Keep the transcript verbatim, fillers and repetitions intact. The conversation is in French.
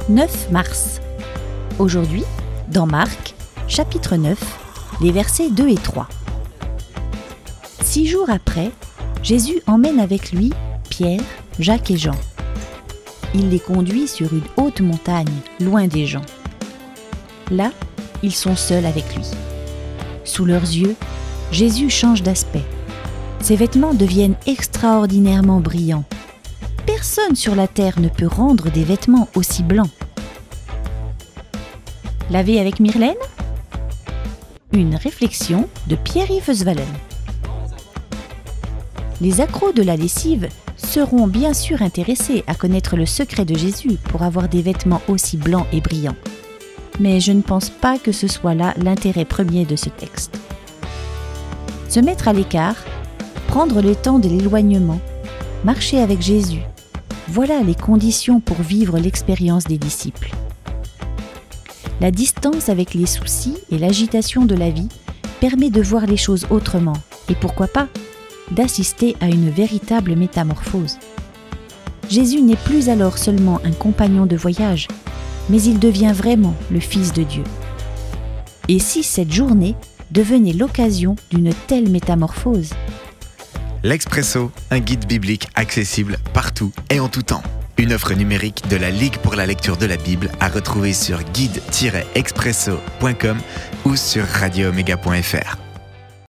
neuf mars. Aujourd'hui, dans Marc, chapitre neuf, les versets deux et trois. Six jours après, Jésus emmène avec lui Pierre, Jacques et Jean. Il les conduit sur une haute montagne, loin des gens. Là, ils sont seuls avec lui. Sous leurs yeux, Jésus change d'aspect. Ses vêtements deviennent extraordinairement brillants. Personne sur la terre ne peut rendre des vêtements aussi blancs. Laver avec Myrlène ? Une réflexion de Pierre-Yves Svalen. Les accros de la lessive seront bien sûr intéressés à connaître le secret de Jésus pour avoir des vêtements aussi blancs et brillants. Mais je ne pense pas que ce soit là l'intérêt premier de ce texte. Se mettre à l'écart, prendre le temps de l'éloignement, marcher avec Jésus, voilà les conditions pour vivre l'expérience des disciples. La distance avec les soucis et l'agitation de la vie permet de voir les choses autrement et pourquoi pas, d'assister à une véritable métamorphose. Jésus n'est plus alors seulement un compagnon de voyage, mais il devient vraiment le Fils de Dieu. Et si cette journée devenait l'occasion d'une telle métamorphose ? L'Expresso, un guide biblique accessible partout et en tout temps. Une offre numérique de la Ligue pour la lecture de la Bible à retrouver sur guide tiret expresso point com ou sur radio omega point f r.